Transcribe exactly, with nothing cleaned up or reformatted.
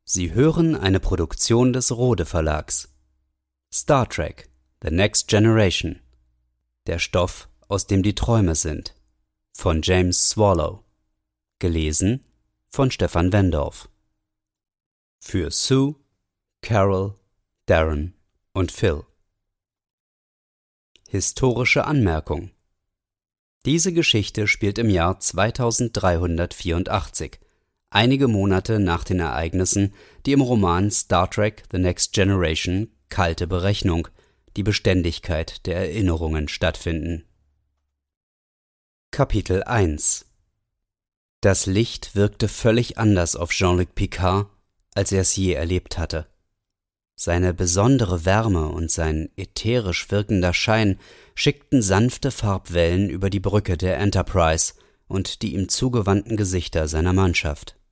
Sie hören eine Produktion des Rode Verlags. Star Trek: The Next Generation. Der Stoff, aus dem die Träume sind. Von James Swallow. Gelesen von Stefan Wendorf. Für Sue, Carol, Darren und Phil. Historische Anmerkung: Diese Geschichte spielt im Jahr zweitausenddreihundertvierundachtzig, einige Monate nach den Ereignissen, die im Roman Star Trek: The Next Generation – Kalte Berechnung – die Beständigkeit der Erinnerungen stattfinden. Kapitel eins. Das Licht wirkte völlig anders auf Jean-Luc Picard, als er es je erlebt hatte. Seine besondere Wärme und sein ätherisch wirkender Schein schickten sanfte Farbwellen über die Brücke der Enterprise und die ihm zugewandten Gesichter seiner Mannschaft.